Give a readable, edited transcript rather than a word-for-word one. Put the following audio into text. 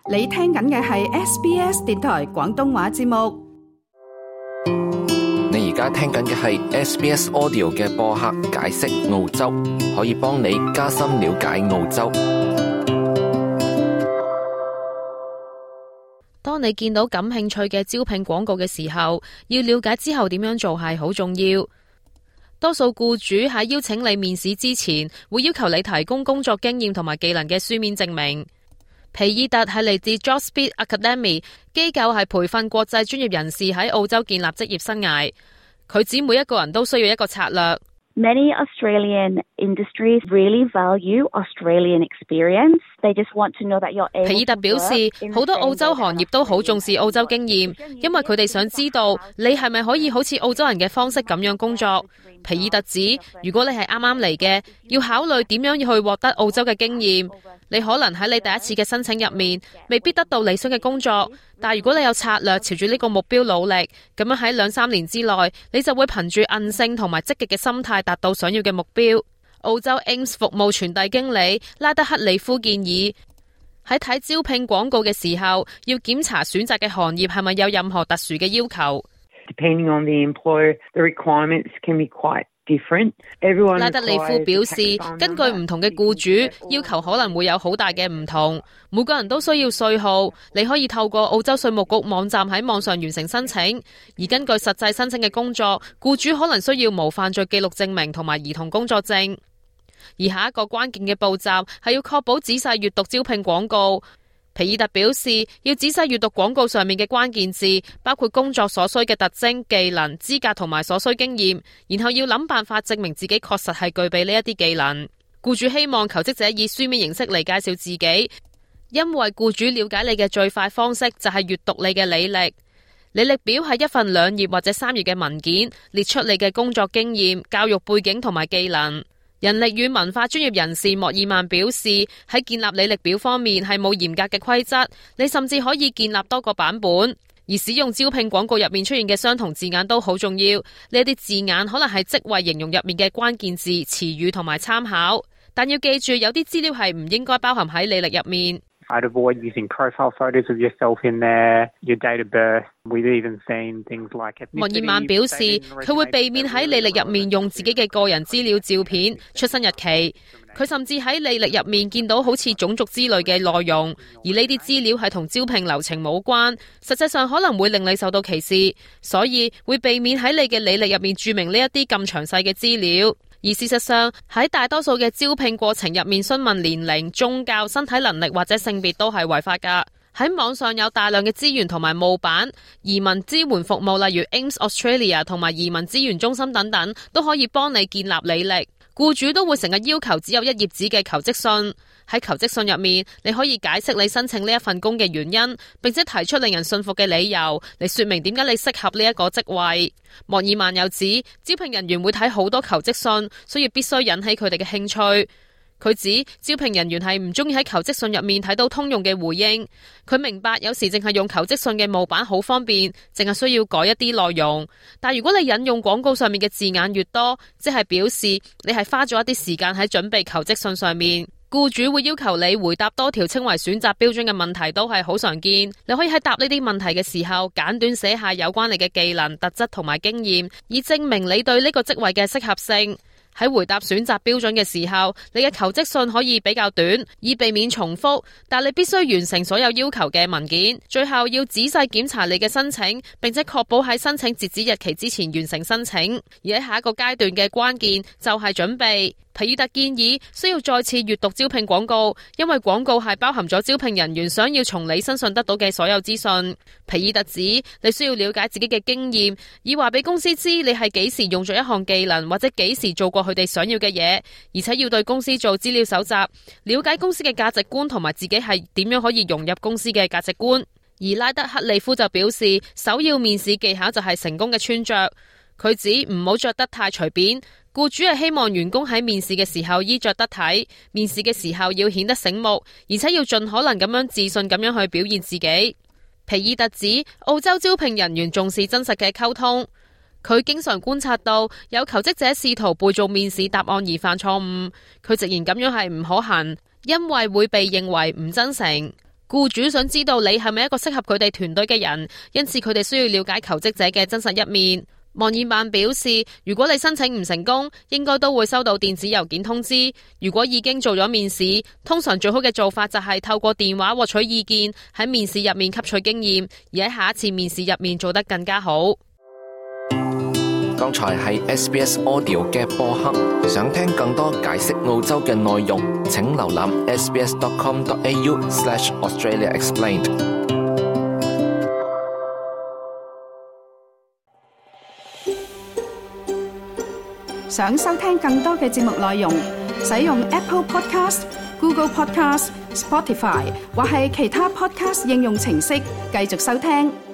你聽緊嘅係 SBS 電台廣東話節目。 你而家聽緊嘅係 SBS Audio 嘅播客解釋澳洲，可以幫你加深了解澳洲。 當你見到感興趣嘅招聘廣告嘅時候，要了解之後點樣做係好重要。多數僱主喺邀請你面試之前，會要求你提供工作經驗同埋技能嘅書面證明。皮爾特係嚟自 JobSpeed Academy 機構，係培訓國際專業人士喺澳洲建立職業生涯。佢指每一個人都需要一個策略。 Many Australian industries really value Australian experience. They just want to know that you're able to work. 皮爾特表示，好多澳洲行業都好重視澳洲經驗，因為佢哋想知道你係咪可以好似澳洲人嘅方式咁樣工作。皮爾特指，如果你係啱啱嚟嘅，要考慮點樣去獲得澳洲嘅經驗。你可能喺你第一次嘅申請入面，未必得到理想嘅工作，但如果你有策略朝住呢個目標努力，咁樣喺2-3年之內，你就會憑住韌性同埋積極嘅心態達到想要嘅目標。澳洲 AIMS 服務傳遞經理拉德克里夫建議，喺睇招聘廣告嘅時候，要檢查選擇嘅行業係咪有任何特殊嘅要求。 Depending on the employer, the requirements can be quite different. 拉德里夫表示，根據唔同嘅僱主，要求可能會有好大嘅唔同。每個人都需要稅號，你可以透過澳洲稅務局網站喺網上完成申請。而根據實際申請嘅工作，僱主可能需要無犯罪記錄證明同埋兒童工作證。而下一個關鍵嘅步驟係要確保仔細閱讀招聘廣告。皮爾特表示，要仔細閱讀廣告上面嘅關鍵字，包括工作所需嘅特徵、技能、資格同埋所需經驗，然後要諗辦法證明自己確實係具備呢一啲技能。僱主希望求職者以書面形式嚟介紹自己，因為僱主了解你嘅最快方式就係閱讀你嘅履歷。履歷表係一份2頁或者3頁嘅文件，列出你嘅工作經驗、教育背景同埋技能。人力與文化專業人士莫爾曼表示，喺建立履歷表方面係冇嚴格嘅規則，你甚至可以建立多個版本，而使用招聘廣告入面出現嘅相同字眼都好重要。呢啲字眼可能係職位形容入面嘅關鍵字、詞語同埋參考，但要記住有啲資料係唔應該包含喺履歷入面。 I'd avoid using profile photos of yourself in there, your date of birth. We've even seen things like ethnicity. 莫爾曼表示，佢會避免喺履歷入面用自己嘅個人資料照片、出生日期。佢甚至喺履歷入面見到好似種族之類嘅內容，而呢啲資料係同招聘流程冇關，實際上可能會令你受到歧視，所以會避免喺你嘅履歷入面註明呢一啲咁詳細嘅資料。而事實上，喺大多數嘅招聘過程入面，詢問年齡、宗教、身體能力或者性別都係違法㗎。喺網上有大量嘅資源同埋模板，移民支援服務例如 AIMS Australia 同埋移民資源中心等等，都可以幫你建立履歷。僱主都會成日要求只有1頁紙嘅求職信。喺求職信入面，你可以解釋你申請呢一份工嘅原因，並且提出令人信服嘅理由嚟說明點解你適合呢一個職位。莫爾曼又指，招聘人員會睇好多求職信，所以必須引起佢哋嘅興趣。佢指招聘人員係唔中意喺求職信入面睇到通用嘅回應。佢明白有時淨係用求職信嘅模板好方便，淨係需要改一啲內容。但如果你引用廣告上面嘅字眼越多，即係表示你係花咗一啲時間喺準備求職信上面。僱主會要求你回答多條稱為選擇標準嘅問題，都係好常見。你可以喺答呢啲問題嘅時候，簡短寫下有關你嘅技能、特質同埋經驗，以證明你對呢個職位嘅適合性。喺回答選擇標準嘅時候，你嘅求職信可以比較短，以避免重複，但你必須完成所有要求嘅文件。最後要仔細檢查你嘅申請，並且確保喺申請截止日期之前完成申請。而喺下一個階段嘅關鍵就係準備。皮爾特建議需要再次閱讀招聘廣告，因為廣告係包含咗招聘人員想要從你身上得到嘅所有資訊。皮爾特指你需要了解自己嘅經驗，以話俾公司知你係幾時用咗一項技能，或者幾時做過佢哋想要嘅嘢，而且要對公司做資料搜集，了解公司嘅價值觀同埋自己係點樣可以融入公司嘅價值觀。而拉德克利夫就表示，首要面試技巧就係成功嘅穿着。佢指唔好着得太隨便。僱主係希望員工喺面試嘅時候衣着得體，面試嘅時候要顯得醒目，而且要盡可能咁樣自信咁樣去表現自己。皮爾特指澳洲招聘人員重視真實嘅溝通，佢經常觀察到有求職者試圖背誦面試答案而犯錯誤，佢直言咁樣係唔可行，因為會被認為唔真誠。 僱主想知道你係咪一個適合佢哋團隊嘅人，因此佢哋需要了解求職者嘅真實一面。望爾曼表示，如果你申請唔成功，應該都會收到電子郵件通知。如果已經做咗面試，通常最好嘅做法就係透過電話獲取意見，喺面試入面吸取經驗，而喺下一次面試入面做得更加好。 剛才係 SBS Audio 嘅播客，想聽更多解釋澳洲嘅內容，請瀏覽 sbs.com.au/Australia Explained。 想收聽更多嘅節目內容，使用 Apple Podcast、Google Podcast、Spotify 或係其他 Podcast 應用程式繼續收聽。